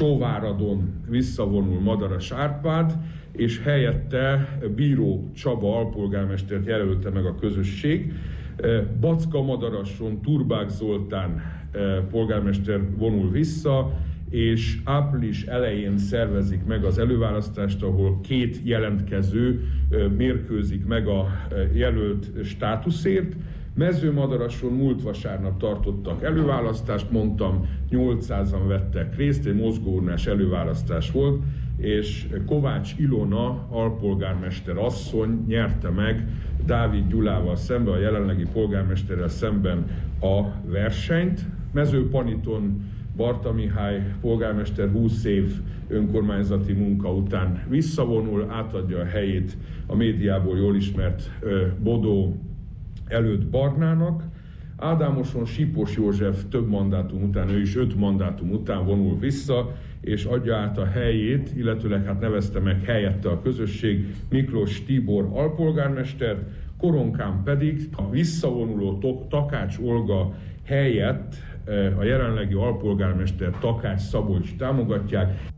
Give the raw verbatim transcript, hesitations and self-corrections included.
Sóváradon visszavonul Madaras Árpád, és helyette Bíró Csaba alpolgármestert jelölte meg a közösség. Backa-Madarason Turbák Zoltán polgármester vonul vissza, és április elején szervezik meg az előválasztást, ahol két jelentkező mérkőzik meg a jelölt státuszért. Mezőmadarason múlt vasárnap tartottak előválasztást, mondtam, nyolcszázan vettek részt, egy mozgóurnás előválasztás volt, és Kovács Ilona alpolgármester asszony nyerte meg Dávid Gyulával szemben, a jelenlegi polgármesterrel szemben a versenyt. Mezőpaniton Barta Mihály polgármester húsz év önkormányzati munka után visszavonul, átadja a helyét a médiából jól ismert Bodó előtt Barnának. Ádámoson Sipos József több mandátum után, ő is öt mandátum után vonul vissza, és adja át a helyét, illetőleg hát nevezte meg helyette a közösség Miklós Tibor alpolgármestert, Koronkán pedig a visszavonuló Takács Olga helyett a jelenlegi alpolgármester Takács Szabolcs támogatják.